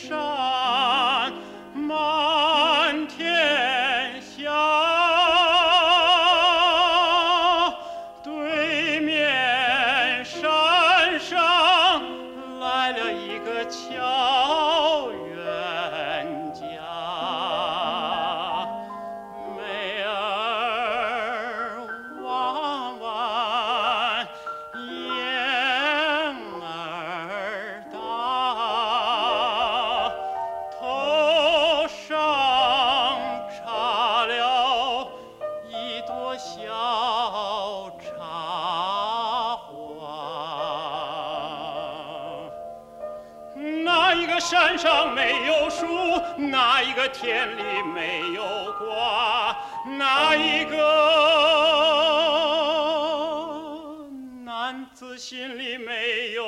山，满天下，对面山上来了一个乔冤家，妹儿弯弯，眼儿大，头上插了一朵小插花。那一个山上没有树，那一个田里没有瓜，那一个男子心里没有